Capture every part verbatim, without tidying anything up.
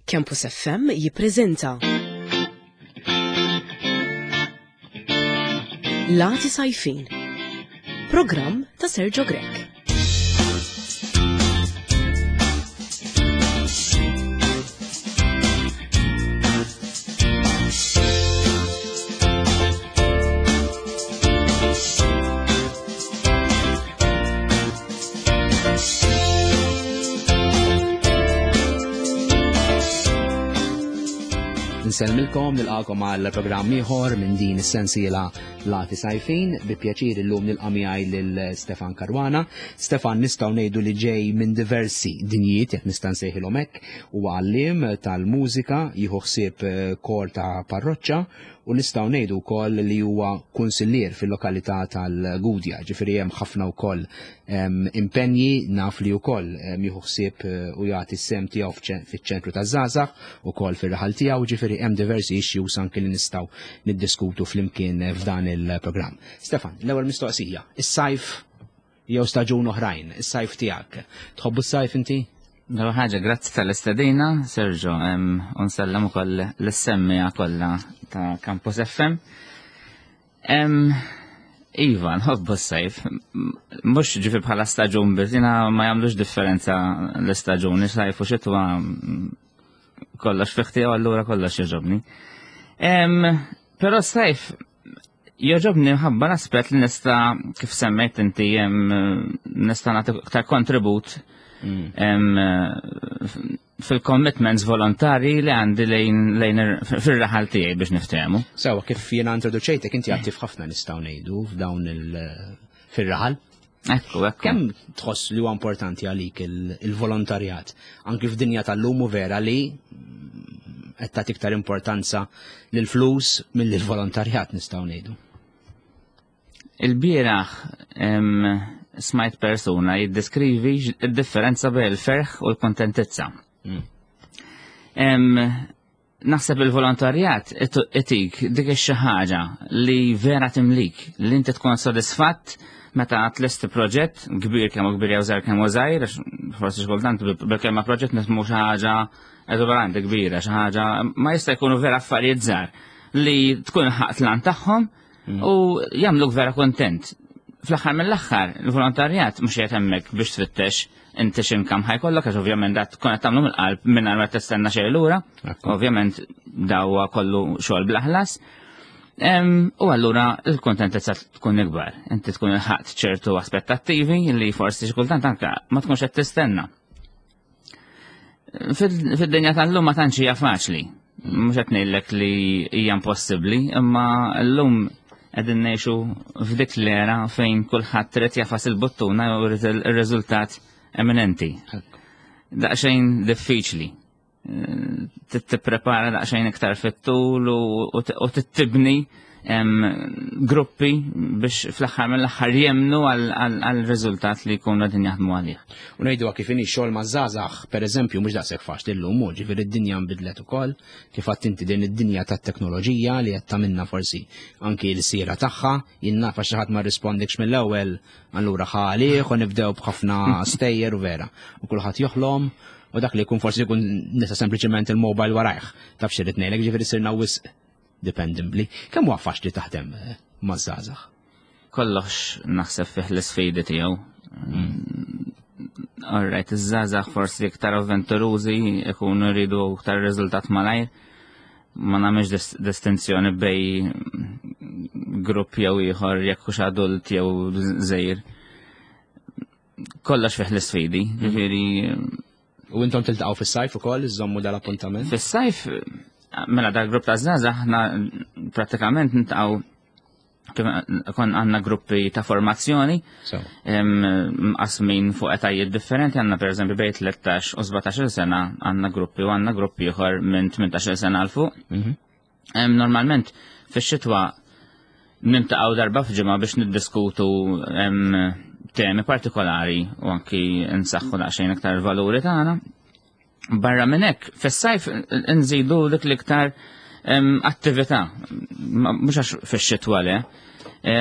Campus F M jippreżenta Lati Sajfin, programm ta' Sergio Grek. Nselmilkom nilqakom għal programm ieħor minn din is-sensiela Lati Sajfin, bi pjaċir illum nilqa' miegħi lil Stefan Karwana. Stefan nistgħu ngħidu li ġej minn diversi dinjiet, jekk nista' nsejħilhom hekk, huwa għalliem tal-mużika, jieħu ħsieb kor ta' parroċċa u nistgħu ngħidu wkoll li huwa kunsillier fil-lokalità tal-Gudja, ġifieri hemm ħafna wkoll impenji naf li wkoll jieħu ħsieb u jagħti s-sem tiegħu fiċ-ċentru taż-żgħażagħ ukoll fir-raħal tiegħu, ġifieri hemm diversi issues anke li nistgħu niddiskutu flimkien f'dan il-programm. Stefan, l-ewwel mistoqsija, is-sajf jew staġun oħrajn, is-sajf tiegħek. Tħobbu s-sajf inti? L-ewwel ħaġa grazzi tal-istedina, Sergio, u nsellem ukoll l-semmija kollha ta' Campus F M. Iva, nħobbu s-sajf. Mhux ġifi bħala staġun biss, jiena ma jagħmlux differenza l-istaġuni, sajf u xitwa kollox fiħti u allura kollox jogħġobni. Però s-sajf jogħġobni ħabba l-aspett li nista' kif semmejt inti nista' nagħti aktar kontribut fil-commitments volontari li għandi lejn fil-raħal tiegħi biex niftehmu. Sewa kif jiena introduċejtek inti attiv ħafna nistgħu ngħidu f'dawn fil-raħal. Ekku, ekku. Kemm tħoss li huwa importanti għalik il-volontarjat? Anki f'dinja tal-lum u vera li qed tagħti iktar importanza lill-flus mill-volontarjat nistgħu ngħidu. Il-bieraħ smajt persuna jiddeskrivi id-differenza bejn il-ferħ u l-kontentizza. Naħseb il-volontarjat etik dik xi ħaġa li vera timlik, li inti tkun sodisfatt meta tlesti proġett kbir kemm kbir jew żgħar kemm żgħir, forsi xkultant bil-kelma proġett nismu xi ħaġa eżoberanti kbira, xi ħaġa ma jista' jkunu vera affarijiet żgħar li tkun ħaqt lan tagħhom u jagħmluk vera kontent. Fl-aħħar mill-aħħar, il-volontarjat mhux qed hemmhekk biex tfittex inti x'inkam ħajkollok għax ovvjament dat tkun qed tagħmlu mill-qalb mingħajr ma tistenna xejn lura, ovvjament dawwa kollu xogħol bl-aħlas. U allura l-kontentezza tkun ikbar, inti tkun ilħaqt ċertu aspettattivi li forsi xi kultant anke ma tkunx qed tistenna. Fid-dinja tal-lum ma tantx hija faċli, mhux qed ngħidlek li hija impossibbli, imma llum għedin neħxu f'dik l-era fejn kullħat trid jafas il-buttuna u il-rezultat eminenti. Daqxejn diffiċli. T-prepara daqxejn iktar fit-tul u t-tibni gruppi biex fl-axħar mill-axħar jemnu għal-rezultat li jkunu għadin jaħdmu għalih. U ngħidu kif inhi xogħol ma' żgħażagħ, pereżempju mhux daqshekk faċli llum, ġifieri id-dinja nbidlet ukoll, kif għadt inti din id-dinja tat-teknoloġija li qed tagħmilna forsi anki l-siera tagħha, jien naf xi ħadd ma rrispondikx mill-ewwel allura ħalih u nibdew b'ħafna stejjer u vera. U kulħadd joħlom u dak li jkun forsi jkun nisa sempliċement il-mobile warajh. Taf xi rid ngħidlek ġifieri sirna wisq dependably. Kemm huwa faċli taħdem ma' żgħażagħ? Kollox naħseb fih l-isfidi tiegħu. Alright, iż-żgħażagħ forsi iktar avventurużi jkunu jridu iktar riżultat malajr. Ma nagħmilx distinzjoni bej grupp jew ieħor jekk hux adult jew żgħir. Kollox fih l-isfidi, ġifieri. U intom tiltaqgħu fis-sajf ukoll iżommu dal-appuntament? Fis-sajf mela dal grupp ta' żgħażagħ aħna prattikament nitqgħu kon għandna gruppi ta' formazzjoni mqasmin fuq etajiet differenti, għandna pereżempju bejn tlettax u sebgħetax-il sena għandna gruppi u għandna gruppi ieħor minn tmintax-il sena għal fuq. Normalment fix-xitwa niltaqgħu darba f'ġimgħa biex niddiskutu temi partikolari u anki nsaħħu daqsxejn iktar valuri tagħna. Barra minn hekk, fis-sajf nżidu dik l-iktar attività, mhux għax fix-xitwa le.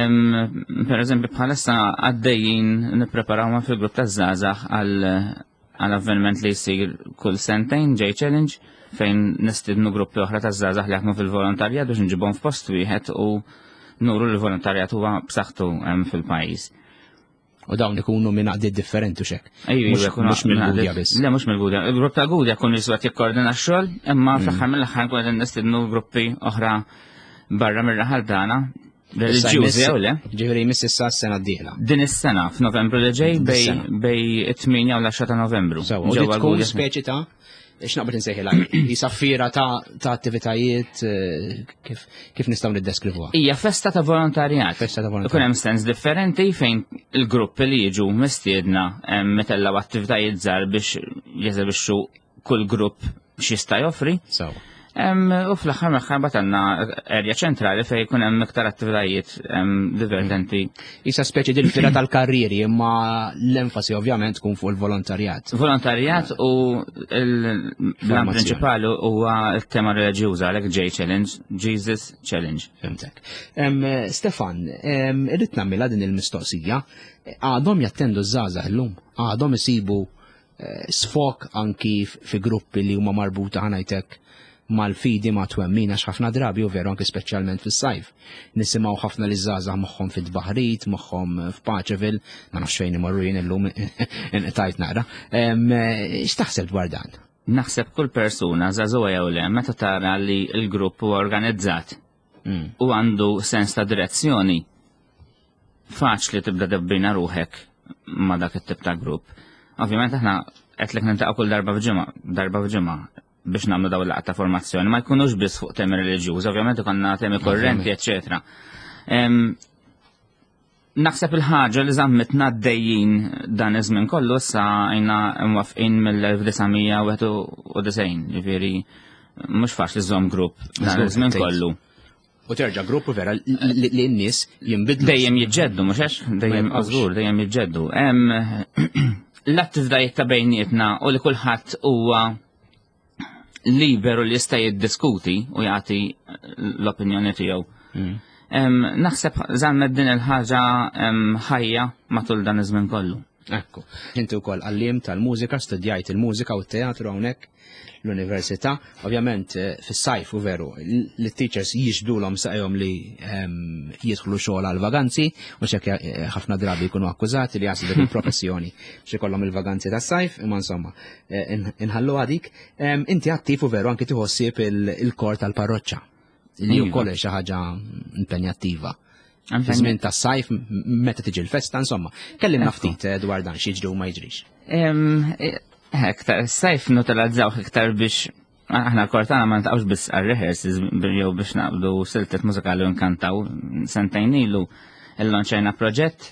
Per eżempju bħalissa għaddejjin nippreparawha fil-grupp taż-żgħażagħ għal għal avveniment li jsir kull sentejn, J Challenge, fejn nistidnu gruppi oħra ta' żgħażagħ li jaħdmu fil-volontarjat biex nġibhom f'post wieħed u nuru li l-volontarjat huwa b'saħħtu hemm fil-pajjiż. U dawn ikunu minn għaddiet differenti xek. Ejju, mhux mill-Gudja biss. Le, mhux mill-Gudja. Il-grupp ta' Gudja kun jiswat jikkoordina x-xogħol, imma fl-aħħar mill-aħħar kun qed nistidnu gruppi oħra barra mir-raħal tagħna. Reliġjużi jew le? Ġifieri jmiss issa s-sena d-dieħla. Din is-sena f'Novembru li ġej bej it-tminja u l-għaxra ta' Novembru. U di tkun speċi ta' x'naqbad insejħilha jisaffira ta' attivitajiet kif nistgħu niddeskrivuha. Hija festa ta' volontarjat. Festa ta' volontarjat. Ikun hemm stens differenti fejn il-gruppi li jiġu mistiedna metellaw attivitajiet żgħar biex jeżebixxu kull grupp x'jista' joffri. U fl-axħar meħħar batanna erja ċentrali fej kun hemm iktar attivitajiet divertenti. Issa speċi dil-fira tal-karrieri, imma l-enfasi ovvjament tkun fuq il-volontarjat. Volontarjat u l-plan prinċipali huwa l-tema reliġjuża għalhekk J Challenge, Jesus Challenge. Fimtek. Stefan, irrid nagħmilha din il-mistoqsija, għadhom jattendu żgħażagħ illum, għadhom isibu sfok anki fi gruppi li huma marbuta ħanajtek mal-fidi ma' twemmin għax ħafna drabi u veru anke speċjalment fis-sajf. Nisimgħu ħafna li żgħażagħ magħhom fid-Baħrit, magħhom f'Paċeville, ma nafx fejn imorru jien illum inqtajt naqra. X'taħseb dwar dan? Naħseb kull persuna żagħżugħa jew le meta tara li l-grupp huwa organizzat u għandu sens ta' direzzjoni, faċli tibda debbina ruħek ma' dak it-tip ta' grupp. Ovvjament aħna qedlek nintaqgħu kull darba f'ġimgħa, darba f'ġimgħa biex nagħmlu daw l-laqgħa ta' formazzjoni, ma jkunux biss fuq temi reliġjużi, ovvjament ikollna temi korrenti, eċetera. Naħseb il-ħaġa li żammitna għaddejjin dan iż-żmien kollu issa għajna mwafqin mill-elf design wieħed u design, ġifieri mhux faċli żomm grupp dan iż-żmien kollu. U terġa' gruppu vera li n-nies jinbidlu. Dejjem jiġġeddu, mhux hekk? Dejjem żgur, dejjem jiġġeddu. L-attivitajiet ta' bejnietna u li kulħadd huwa liberu li jista' jiddiskuti u jagħti l-opinjoni tiegħu. Naħseb żammet din il-ħaġa ħajja matul dan iż-żmien kollu. Ekku. Inti wkoll għalliem tal-mużika, studjajt il-mużika u t-teatru hawnhekk l-università. Ovvjament fis-sajf u veru li t-teachers jiġdulhom saqjhom li jidħlu xogħol għal vaganzi u xekk ħafna drabi jkunu akkużati li jasbu il-professjoni biex ikollhom il-vaganzi tas-sajf, imma insomma inħallu għadik. Inti attiv u veru anke tieħossib il-kor tal-parroċċa li wkoll xi ħaġa impenjattiva. Żmien tas-sajf meta tiġi l-festa, insomma, kellimna ftit dwar dan x'jiġri u ma jiġrix. Hektar, s-sajf nutilizzaw iktar biex aħna kortana ma ntaqgħux biss għal-rehearsals jew biex naqbdu siltet mużikali u nkantaw sentejn ilu l-lonċajna proġett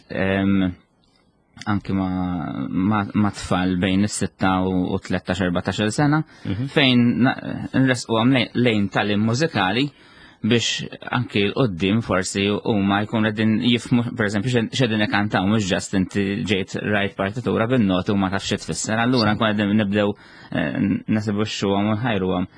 anki ma tfal bejn is-sitta u tlettax erbatax sena fejn nresqu għam lejn talim mużikali biex anki l-qoddim forsi u ma jkun għedin jifmu, per eżempju, xedin ikantaw, mux ġast inti ġejt rajt partitura bin-noti u ma tafx tfisser, allura nkun għedin nibdew nasibu x-xuħam u ħajru għam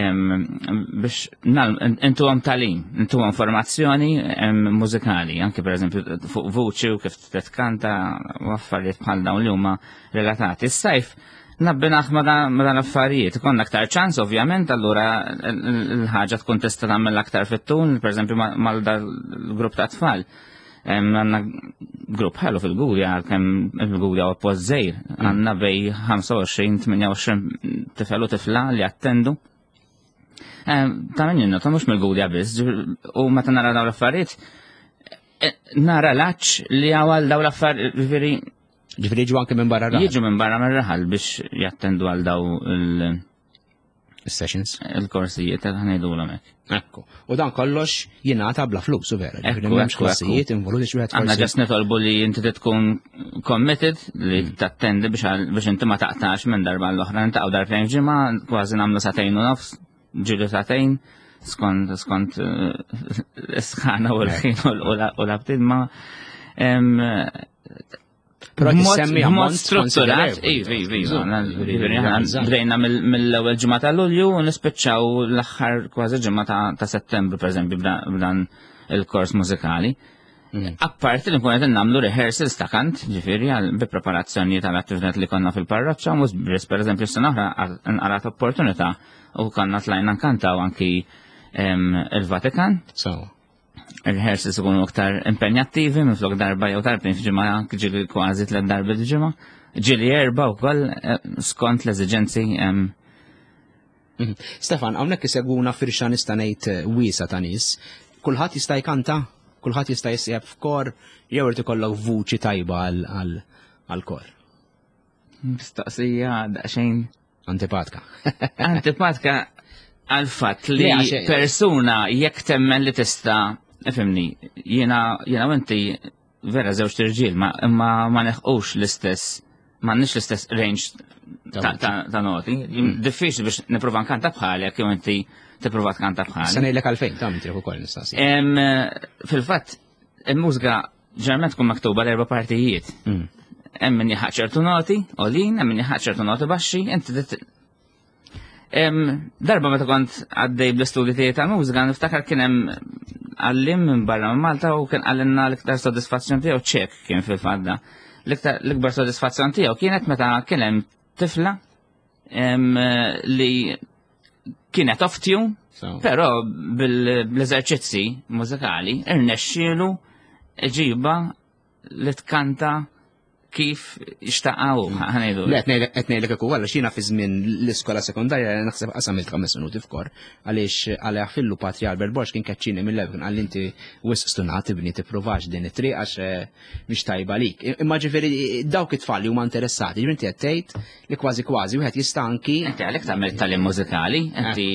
biex intu għam talim, intu għam formazzjoni mużikali, anki per eżempju fuq vuċi u kif t-kanta u affarijiet bħal dawn li huma relatati. Is-sajf nabbinaħ ma dan affarijiet, konna aktar ċans ovvjament, allura l-ħagġa tkun tista' tagħmel aktar fit-tun, per eżempju mal grupp ta' tfal. Għandna grupp ħelu fil-Gudja, kemm il-Gudja u post żejr, għandna bej ħamsa u għoxrin tminja u għoxrin tifel u tifla li attendu. Ta' min jinnu, ta' mhux mill-Gudja biss, u meta nara dawn l-affarijiet, nara laċ li għawal dawn l-affarijiet, ġifieri Ġifri jiġu anke minn barra raħal. Jiġu minn barra minn raħal biex jattendu għal daw il-sessions. Il-korsijiet għal ħanejdu l-għamek. Ekku. U dan kollox jingħata bla flus u vera. Ekku, ekku. Korsijiet involuti xi wieħed. Aħna ġast nitolbu li inti tkun committed li tattendi biex inti ma taqtax minn darba l-oħra ntaqgħu darbtejn ġimgħa, kważi nagħmlu satejn u nofs, ġieli satejn, skont skont is-sħana u l-ħin u l-abtid ma Però tissemmi mod strutturat, ivi, ivi, bdejna mill-ewwel ġimgħa ta' Lulju u nispiċċaw l-aħħar kważi ġimgħa ta' Settembru pereżempju b'dan il-kors mużikali. Apparti li nkun qed nagħmlu rehearsals ta' kant, ġifieri bi preparazzjoni tal-attivitajiet li konna fil-parroċċa, mhux biss pereżempju s-sena oħra nqarat opportunità u konna tlajna nkantaw anki il-Vatikan. Il-rehearsals ikunu aktar impenjattivi minflok darba jew darbtejn f'ġimgħa ġieli kważi tliet darbi f'ġimgħa. Ġieli erba' wkoll skont l-eżiġenzi. Stefan, hawnhekk isegwuna firxa nista' ngħid wiesa ta' nies. Kulħadd jista' jkanta? Kulħadd jista' jsieb f'kor jew irid ikollok vuċi tajba għall-kor. Mistoqsija daqsxejn antipatka. Antipatka għal fatt li persuna jekk temmen li tista' ifhimni, jiena jiena u inti vera żewġ tirġiel imma ma neħqux l-istess m'għandniex l-istess range ta' noti. Diffiċli biex nipprova nkanta bħalek jew inti tipprova tkanta bħalek. Se ngħidlek għalfejn ta' inti ukoll nistaqsi. Fil-fatt il-mużika ġerment tkun maktuba l-erba' partijiet. Hemm min jaħaq ċertu noti għolin, hemm min jaħaq ċertu noti baxxi, inti darba meta kont għaddej bl-istudji tiegħi tal-mużika niftakar kien hemm għallim minn barra minn Malta u kien għallimna l-iktar sodisfazzjon tiegħu ċek kien fil-fadda. L-ikbar sodisfazzjon tiegħu kienet meta kien hemm tifla li kienet off tune, però bil-eżerċizzi mużikali irnexxielu ġiba li tkanta kif ixtaqaw ħanejdu. Le, qed ngħidlek ukoll għaliex jiena fi żmien l-iskola sekondarja naħseb qasamilt ħames minuti f'kor għaliex għalih fillu Patri Albert Borx kien kaċċini mill-level kien qal inti wisq stunat ibni tippruvax din it-triq għax mhix tajba lik. Imma ġifieri dawk it-tfal li huma interessati, ġifieri inti qed tgħid li kważi kważi wieħed jista' anki. Inti għalhekk tagħmel tagħlim mużikali, inti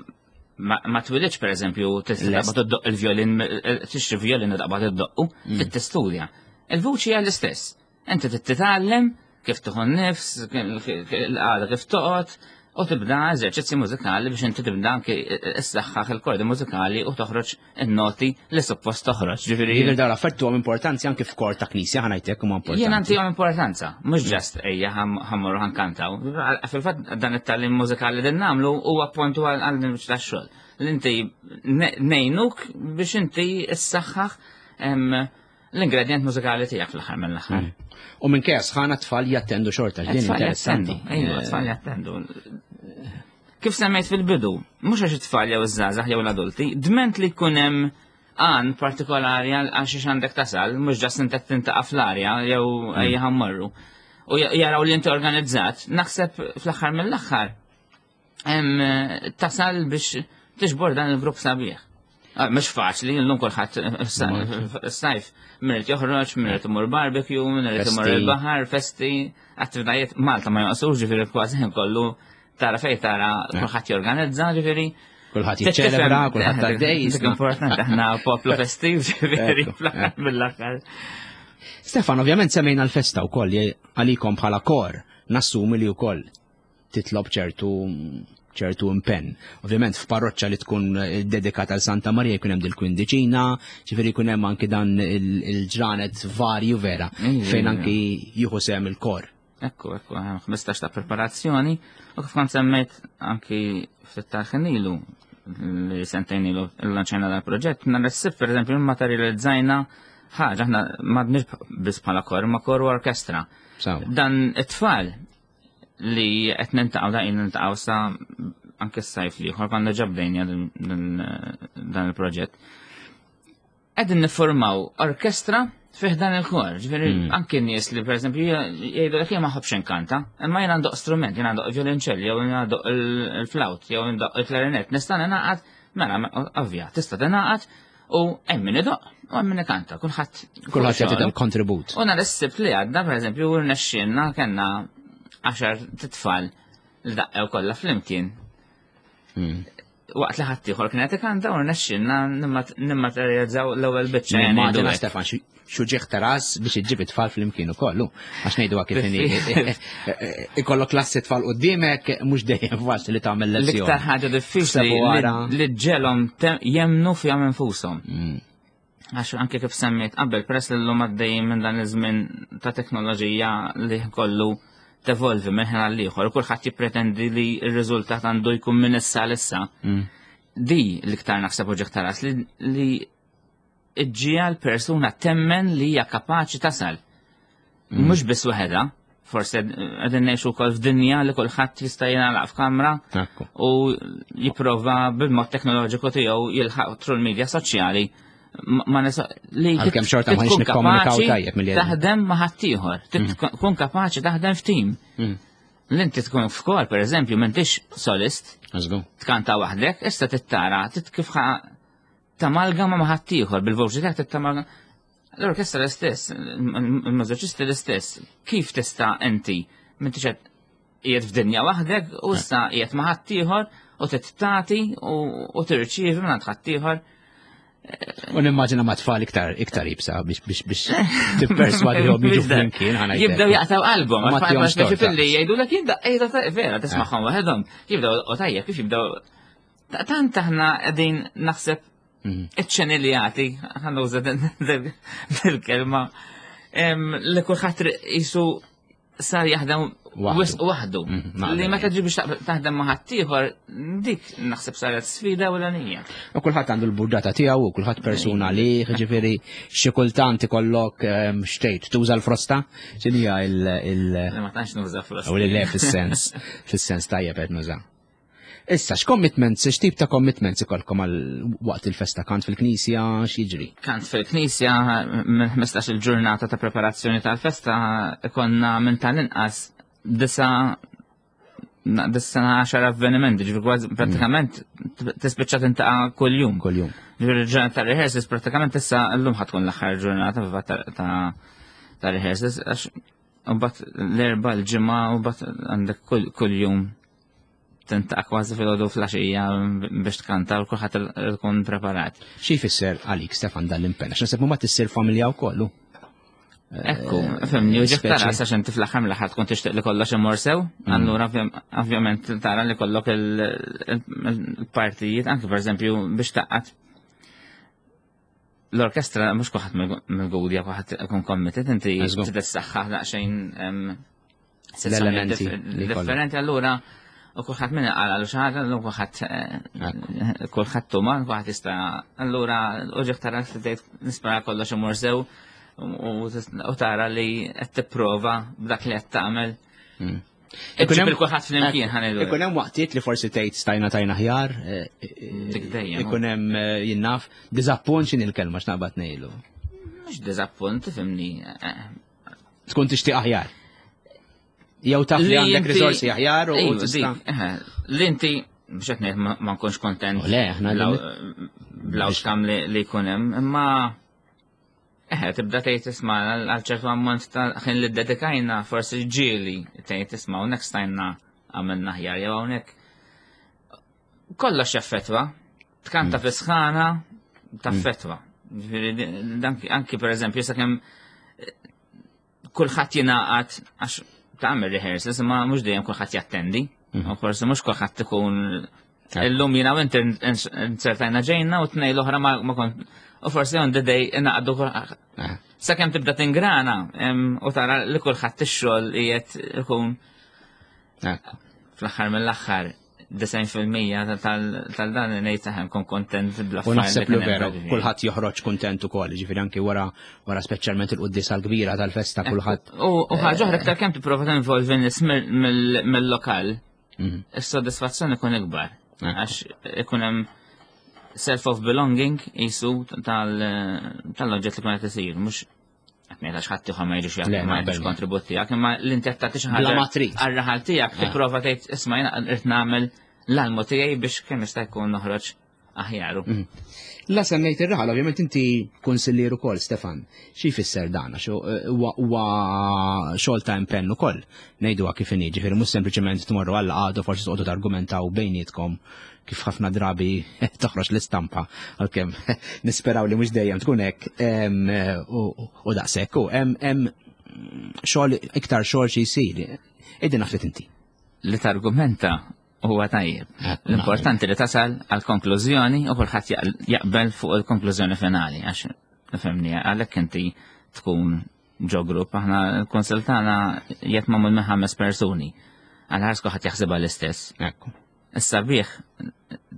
ma twilidx pereżempju taqbad tiddoq il-vjolin, tixtri vjolin taqbad iddoqqu, tistudja. Il-vuċi hija l-istess. Inti titgħallem kif tieħu nnifs, l-qagħda kif toqgħod u tibda eżerċizzi mużikali biex inti tibda anke issaħħaħ il-kordi mużikali u toħroġ in-noti li suppost toħroġ. Ġifieri dawn l-affarijiet huwa importanza anke f'kor ta' knisja ħanajtek huma importanti. Jien għandihom importanza, mhux ġast ejja ħammorru ħankantaw. Fil-fatt dan it-tagħlim mużikali din nagħmlu huwa appuntu għal nimx tax-xogħol. L-inti ngħinuk biex inti issaħħaħ l-ingredient mużikali tiegħek fl-aħħar mill-aħħar. U minn kejja sħana tfal jattendu xorta, din interessanti. Ejja, tfal jattendu. Kif semmejt fil-bidu, mhux għax it-tfal jew iż-żgħażagħ jew l-adulti, dment li jkun hemm għan partikolari għal xi għandek tasal, mhux ġast inti tintaqa' fl-arja jew ejja ħammorru. U jaraw li inti organizzat, naħseb fl-aħħar mill-aħħar hemm tasal biex tiġbor dan il-grupp sabiħ. Mhux faċli, llum kulħadd s-sajf mirt joħroġ, mirt imur barbecue, mirt imur il-baħar, festi, attivitajiet Malta ma jonqosux ġifieri kważi kollu tara fejn tara kulħadd jorganizza ġifieri. Kulħadd jiċċelebra, kulħadd għaddej. Dik importanti aħna poplu festiv ġifieri fl-aħħar mill-aħħar. Stefan, ovvjament semmejna l-festa wkoll għalikom bħala kor, nassumi li wkoll titlob ċertu ċertu impenn. Ovvjament f'parroċċa li tkun dedikata għal Santa Marija jkun hemm dil-kwindiċina, ġifieri jkun hemm anki dan il-ġranet varju vera fejn anki jieħu sehem il-kor. Ekku, ekku, ħmistax ta' preparazzjoni u kif kont semmejt anki fit-tarħin ilu li sentejn ilu l-lanċajna dal-proġett, narressib pereżempju materializzajna ħaġa aħna m'għadniex biss bħala kor, ma kor u orkestra. Dan it-tfal li qed nintaqgħu daqin nintaqgħu sa anke s-sajf li ieħor konna ġabdejna dan il-proġett. Qegħdin niffurmaw orkestra fih dan il-kor, ġifieri anke n-nies li pereżempju jgħidu lek jien ma ħobbx inkanta, imma jien għandoq strument, jien għandoq violonċell, jew jien għandoq il-flawt, jew għandoq il-klarinett, nista' ningħaqad, mela ovvja, tista' tingħaqad u hemm min idoq u hemm min ikanta, kulħadd kulħadd jagħti kontribut. U nhar is-sibt li għadda pereżempju rnexxielna kellna għaxar titfal li daqqew kollha flimkien. Waqt li ħadd ieħor kienet ikanta u rnexxilna nimmaterjalizzaw l-ewwel biċċa. Immaġina Stefan xu ġieħ taras biex iġġib it-tfal flimkien ukoll, għax ngħidu kif inhi. Ikollok klassi tfal quddiemek mhux dejjem faċli li tagħmel lezzjoni. L-iktar ħaġa diffiċli li ġġelhom jemmnu fihom infushom. Għax anke kif semmejt qabel peress li llum għaddejjin minn dan iż-żmien ta' teknoloġija li kollu tevolvi minn ħin għal ieħor, kulħadd jippretendi li r-riżultat għandu jkun minn issa l issa. Di l-iktar naħseb uġieħ taras li iġġija l-persuna temmen li hija kapaċi tasal. Mhux biss waħedha, forse qegħdin ngħixu wkoll f'dinja li kulħadd jista' jingħalaq f'kamra u jipprova bil-mod teknoloġiku tiegħu jilħaq tru l-medja soċjali ma li Għalkemm xorta ma nix nikkomunikaw tajjeb milli taħdem ma' ħaddieħor, tkun kapaċi taħdem f'tim. L-inti tkun f'kol, pereżempju, m'intix solist, tkanta waħdek, issa tittara, kif tamalgama ma' ħaddieħor bil-voċi tiegħek tittamalgama. L-orkestra l-istess, il-mużiċisti l-istess, kif tista' inti m'intix qed qiegħed f'dinja waħdek u issa qiegħed ma' ħaddieħor u tittati u tirċievi minn ħaddieħor. U nimmaġina ma' tfal iktar iktar jibsa biex biex biex tipperswadihom jiġu flimkien ħana jibdew jaqtaw album, għal filli jgħidulek jibda qiegħda vera tisma'hom waħedhom, jibdew u tajjeb kif jibdew tant aħna qegħdin naħseb iċ-ċenniljati, ħannuża dil-kelma, li kulħadd jisu sar jaħdem waħdu. Li meta ġi biex taħdem ma' ħaddieħor, dik naħseb saret sfida ewlenija. U kulħadd għandu l-burdata tiegħu u kulħadd persuna li ġifieri xi kultant ikollok xtejt tuża l-frosta, x'inhija il- Ma tantx nuża frosta. U li fis-sens fis-sens tajjeb qed nuża. Issa, x'commitments, x'tip ta' commitments ikolkom għal waqt il-festa? Kant fil-Knisja, x'jiġri? Kant fil-Knisja, minn ħmistax il-ġurnata ta' preparazzjoni tal-festa, ikonna minn tal-inqas disa disa għaxar avvenimenti, ġifir kważi pratikament tispiċċa tintaqa' kuljum. Kuljum. Ġifir il-ġurnata ta' rehearsals pratikament issa llum ħatkun l-aħħar ġurnata ta' rehearsals għax u bat l-erba' l-ġimgħa u bat għandek kuljum tintaqa' kważi fil-għodu flaxija biex tkanta u kulħadd tkun preparat. Xi jfisser għalik Stefan dal-impenn? Għax naħseb ma tissir familja wkoll. Ekku, fimni, u ġek tara sa xenti fl-aħħar mill-aħħar tkun tixtieq li kollox imur sew, allura ovvjament tara li kollok il-partijiet, anke pereżempju biex taqqat l-orkestra mhux kulħadd mill-gudja kulħadd ikun committed, inti tidissaħħaħ daqsxejn l-elementi differenti allura u kulħadd minn qal għal xi ħaġa, allura kulħadd kulħadd tuma, kulħadd jista' allura u ġek tara tgħid nispera kollox imur sew u tara li qed tipprova b'dak li qed tagħmel. Ikun hemm kulħadd flimkien ħanejdu. Ikun hemm waqtiet li forsi tgħid stajna tajna ħjar. Ikun hemm jinnaf diżappunt x'in il-kelma x'naqbad ngħidu. Mhux diżappunt fimni. Tkun tixtieq aħjar. Jew taf li għandek riżorsi aħjar u tista'. L-inti biex qed ngħid ma nkunx kontent bl-outcome li jkun hemm, imma eħe tibda tgħid tisma' għal ċertu ammont ta' ħin li ddedikajna forsi ġieli tgħid tisma' u next time għamilna aħjar jew hawnhekk. Kollox jaffettwa, tkanta fi sħana taffettwa. Anki pereżempju sakemm kulħadd jingħaqad għax tagħmel rehearsals imma mhux dejjem kulħadd jattendi. U forsi mhux kulħadd ikun illum jiena u inti nsertajna ġejna u tnej l-oħra ma kont u forsi on the day inaqdu sakemm tibda tingrana u tara li kulħadd ix-xogħol qiegħed ikun fl-aħħar mill-aħħar design fil-mija tal-dan ngħid taħem kun kontent bl-affarijiet. U naħseb li vera kulħadd joħroġ kuntent ukoll, ġifieri anke wara wara speċjalment il-qudiesa l-kbira tal-festa kulħadd. U ħaġa oħra aktar kemm tipprova tinvolvi nies mill-lokal, is-sodisfazzjoni ikun ikbar. Għax ikun hemm self of belonging jisu tal-oġġett li kunet isir, mhux qed ngħid għax ħadd ieħor ma jiġix jagħti ma jagħtix kontribut tiegħek, imma l-inti qed tagħti xi ħaġa għar-raħal tiegħek tipprova tgħid isma' jiena qed nagħmel l-almu tiegħi biex kemm jista' jkun noħroġ aħjaru. La semmejt ir-raħal, ovvjament inti kunsillier ukoll Stefan. Xi jfisser dan għax huwa xogħol ta' impenn ukoll ngħiduha kif inhi, ġifieri mhux sempliċement tmorru għal qagħdu forsi tqogħdu targumentaw bejnietkom kif ħafna drabi toħroġ l-istampa għalkemm nisperaw li mhux dejjem tkun hekk u daqshekk u hemm xogħol iktar xogħol xi jsir. Ejdi nafret inti. Li targumenta huwa tajjeb. L-importanti li tasal għal konklużjoni u kulħadd jaqbel fuq il-konklużjoni finali għax nifhemni għalhekk inti tkun ġo grupp aħna l-konsil tagħna jett magħmul minn ħames persuni. Għal ħares kulħadd jaħsibha l-istess. Issa bih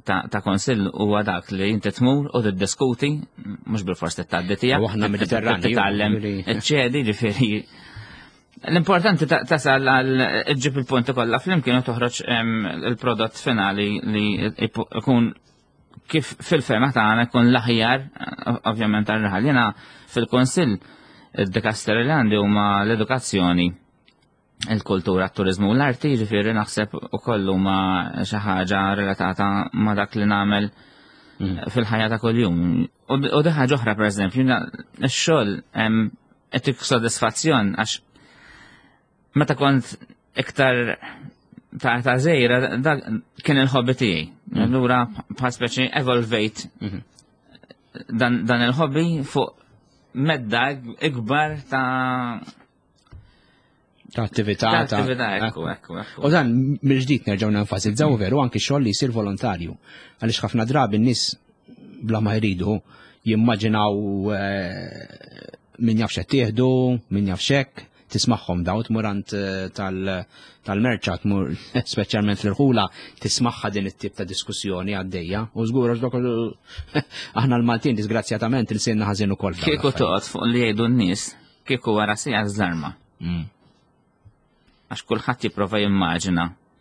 ta', ta konsill huwa dak li inti tmur u tiddiskuti, mhux bil-fors titgħaddi tiegħek. U aħna Mediterranji. Titgħallem iċ-ċedi ġifieri. L-importanti tasal għal iġġib il-punti kollha flimkien u toħroġ il-prodott finali li jkun kif fil-fema tagħna jkun l-aħjar, ovvjament għar-raħal. Jiena fil-Kunsill id-Dikaster Irlandi huma l-edukazzjoni, il-kultura, t-turizmu u l-arti, ġifieri naħseb ukoll huma xi ħaġa relatata ma' dak li nagħmel fil-ħajja ta' kuljum. U di ħaġa oħra pereżempju, x-xogħol qed tik sodisfazzjon għax meta kont iktar ta' ta' żejra kien il-hobby tiegħi. Allura bħal speċi evolvejt dan il-hobby fuq medda ikbar ta' ta' attività. Ta' attività, ekku, ekku, ekku. U dan mill-ġdid nerġgħu nenfasizzaw veru anki xogħol li jsir volontarju. Għaliex ħafna drabi n-nies bla ma jridu jimmaġinaw min jaf x'qed tieħdu, min jaf x'hekk, tismagħhom daw tmurant tal-merċa tmur speċjalment fl-irħula tismagħha din it-tip ta' diskussjoni għaddejja. U żgur għax aħna l-Maltin disgrazzjatament insienna ħażin ukoll. Kieku toqgħod fuq li jgħidu n-nies kieku wara sija żarma. Għax kulħadd jipprova jimmaġina.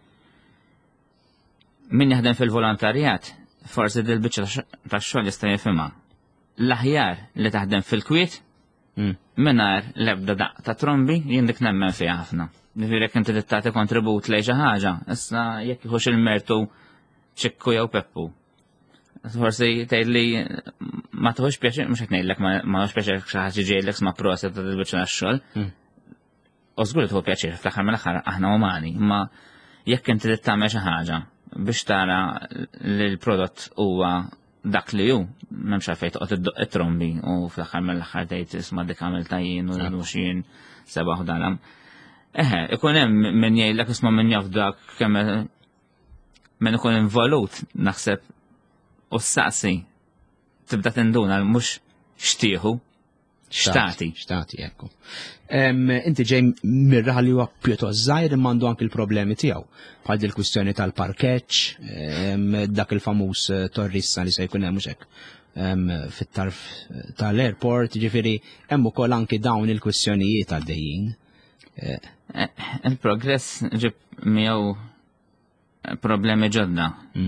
Min jaħdem fil-volontarjat, forsi dil-biċċa tax-xogħol jista' jifhimha. L-aħjar li taħdem fil-kwiet mingħajr l-ebda daq ta' trombi jien dik nemmen fiha ħafna. Ġifieri jekk inti tagħti kontribut lejn xi ħaġa, issa jekk jieħux il-mertu ċikku jew peppu. Forsi tgħidli ma tħux pjaċir, mhux qed ngħidlek ma tħux pjaċir xi ħaġa ġejlek ma proset ta' dil-biċċa tax-xogħol. U żgur tħu pjaċir fl-aħħar mill-aħħar aħna umani, imma jekk inti tagħmel xi ħaġa biex tara li l-prodott huwa dak li hu, m'hemmx għalfejn toqgħod iddoq it-trombi u fl-aħħar mill-aħħar tgħid isma' dik għamilta jien u mhux jien sebaħ u dalam. Eħe, ikun hemm min jgħidlek isma' min jaf dak kemm min ikun involut naħseb u s-saqsi tibda tinduna mhux xtieħu. Xtati. Xtati, ekku. Inti ġej mirraħ li huwa pjuttost żgħir imma għandu anke l-problemi tiegħu. Bħal il-kwistjoni tal-parkeġġ, dak il-famuż torrissa li se jkun hemm mhux hekk fit-tarf tal-airport, ġifieri hemm ukoll anke dawn il-kwistjonijiet għaddejjin. Il-progress ġib miegħu problemi ġodda.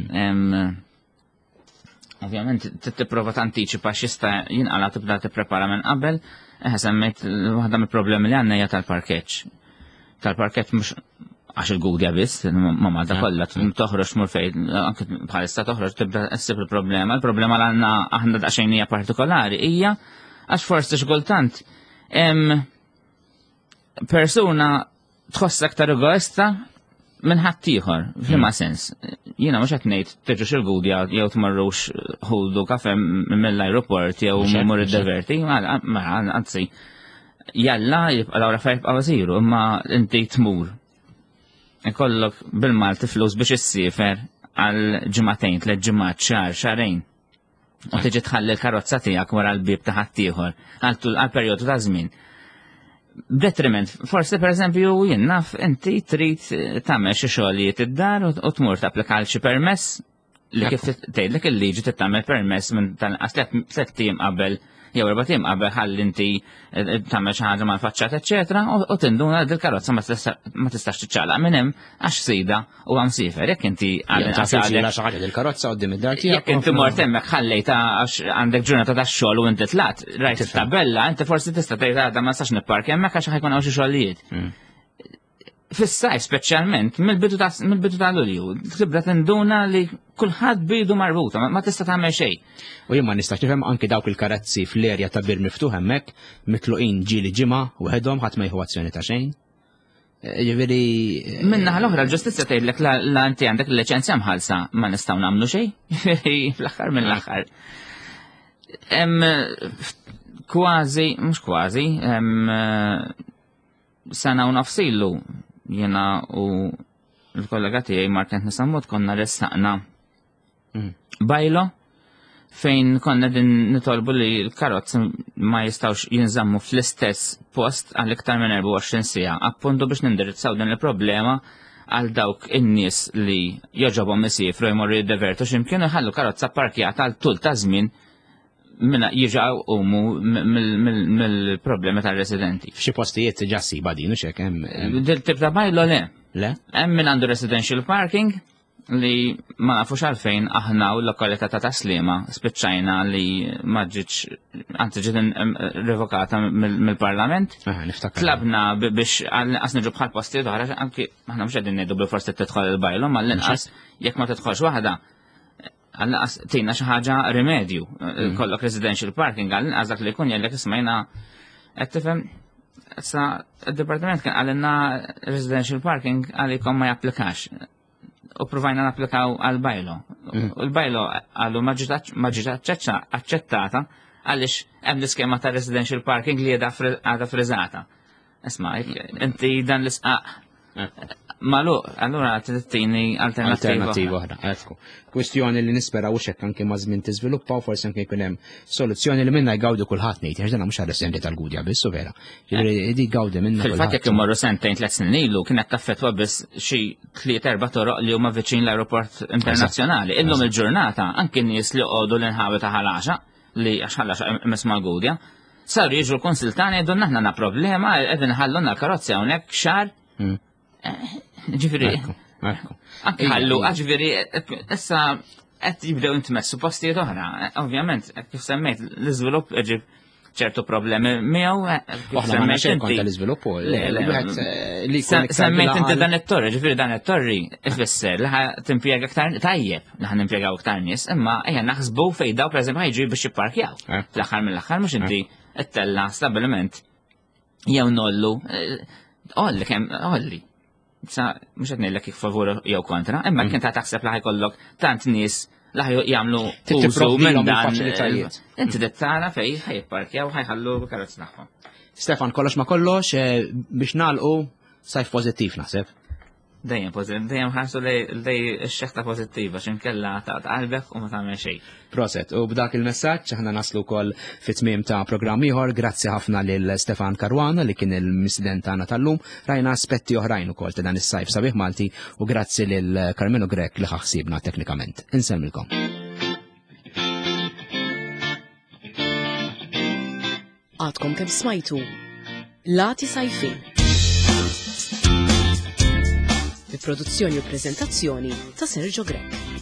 Ovvjament, t-tipprova tantiċipa x'jista' jinqala tibda tipprepara minn qabel, eħe semmejt waħda mill-problemi li għandna hija tal-parkeġġ. Tal-parkeġġ mhux għax il-gudja biss, ma malta kollha toħroġ mur fejn, anke bħalissa toħroġ tibda ssib il-problema. Il-problema li għandna aħna daqsxejn hija partikolari hija għax forsi x'kultant hemm persuna tħoss aktar egoista minn ħadd ieħor, f'liema sens. Jiena mhux qed ngħid tiġux il-gudja jew tmorrux ħuldu kafe mill-ajruport jew mmur id-diverti, anzi jalla jibqa' l affarijiet jibqgħu isiru, imma inti tmur. Ikollok bil-Malti flus biex issifer għal ġimagħtejn, tliet ġimgħat, xahar, xahrejn. U tiġi tħalli l-karozza tiegħek wara l-bieb ta' ħadd ieħor għal perjodu ta' żmien. Detriment, forse per eżempju jien naf inti trid tagħmel xi xogħlijiet id-dar u tmur tapplika xi permess li kif tgħidlek il-liġi trid tagħmel permess minn tanqas tliet tiem qabel jew erba' tiem qabel ħalli inti tagħmel xi ħaġa mal-faċċat eċetera u tinduna li l-karozza ma tistax tiċċaqlaq minn hemm għax sejda u hemm sifer jekk inti għal il-karozza qudiem id-dar tiegħek. Jekk inti mort hemmhekk ħallejta għax għandek ġurnata tax-xogħol u inti tlat rajt it-tabella, inti forsi tista' tgħid għadha ma nistax nippark hemmhekk għax ħajkun hawn xi xogħlijiet. Fis-sajf speċjalment mill-bidu ta' Lulju, tibda tinduna li kulħadd bidu marbuta, ma tista' tagħmel xejn. U jien ma nistax nifhem anke dawk il-karezzi fl-erja ta' bir miftuħ hemmhekk mitluqin ġieli ġimgħa waħedhom ħadd ma jieħu azzjoni ta' xejn. Jiġifieri. Min-naħa l-oħra l-ġustizzja tgħidlek la inti għandek il-liċenzja mħallsa ma nistgħu nagħmlu xejn. Fl-aħħar mill-aħħar. Hemm kważi, mhux kważi, hemm sena u nofsilu jiena u l-kollega tiegħi Mark Kent Nisammut konna ressaqna bajlo fejn konna din nitolbu li l-karozzi ma jistawx jinżammu fl-istess post għal iktar minn erba' u għoxrin siegħa, appuntu biex nindirizzaw din il-problema għal dawk in-nies li joġobhom isifru jmorru jiddevertu x'imkien ħallu karozza parkjata għal tul ta' żmien minna jiġaw umu mill-problemi tal-residenti. F'xi postijiet ġassiba din u xek hemm. Dil-tip ta' bajlo le. Le? Hemm min għandu residential parking li ma nafux għalfejn aħna u l-lokalità ta' Taslima spiċċajna li ma ġietx anzi ġiet revokata mill-Parlament. Tlabna biex għas niġu bħal postijiet oħra anki aħna mhux qegħdin ngħidu bil forsi tidħol il-bajlo mal-inqas jekk ma tidħolx waħda għallaqas tina xaħġa remedju, kollok residential parking, għallaqas dak li kun jellek ismajna, għettifem, sa il-departament kien għallinna residential parking għalikom ma japplikax, u provajna napplikaw għal-bajlo. U l-bajlo għallu maġġita accettata għalix hemm l-iskema ta' residential parking li għada frizzata. Isma, inti dan l-isqaq. Malu, allura t-tini alternativa oħra, għedku. Kwestjoni li nispera u xekk anke ma' żmien tiżviluppa u forsi anke jkun hemm soluzzjoni li minna jgawdu kulħadd ngħid, għax dan mhux għar-residenti tal-Gudja biss u vera. Ġifieri di gawdi minna. Fil-fatt jekk immorru sentejn tliet snin ilu kienet taffettwa biss xi tliet erba' toroq li huma viċin l-ajruport internazzjonali. Illum il-ġurnata anke nies li qogħdu l-inħawi ta' ħalaxa li għax ħalaxa imis mal-Gudja saru jiġu l-konsultani jgħidu naħna na problema qegħdin ħalluna l-karozzi hawnhekk xahar. Ġifiri, anke ħallu, ġifiri, issa qed jibdew intmessu postijiet oħra. Ovvjament, kif semmejt, l-iżvilupp ġib ċertu problemi miegħu. Waħna konta l-iżvilupp li semmejt inti dan it-torri, ġifiri dan it-torri ifisser li timpjega aktar tajjeb li ħan nimpjegaw aktar nies, imma ejja naħsbu fejn daw pereżempju ħajġu biex jipparkjaw. Fl-aħħar mill-aħħar mhux inti ttella stabbiliment jew nollu olli kemm olli. Sa, mux għedni l-ek favur jew kontra, imma kien ta' taħseb laħi kollok tant nis laħi jgħamlu użu minn dan. Inti dittara fej ħajparkjaw ħajħallu karozzi naħħom. Stefan, kollox ma kollox biex nalqu sajf pozittiv naħseb. Dejjem pozittiv, dejjem ħarsu lej x-xeħta pozittiva xinkella ta' qalbek u ma tagħmel xejn. Proset, u b'dak il-messaġġ aħna naslu wkoll fit-tmiem ta' programm ieħor, grazzi ħafna lil Stefan Karwana li kien il-missident tagħna tal-lum, rajna aspetti oħrajn ukoll ta' dan is-sajf sabiħ Malti u grazzi lil Carmelo Grek li ħaħsibna teknikament. Insemmilkom. Għadkom kemm smajtu Lati Sajfin. Produzzjoni u prezentazzjoni ta' Sergio Grek.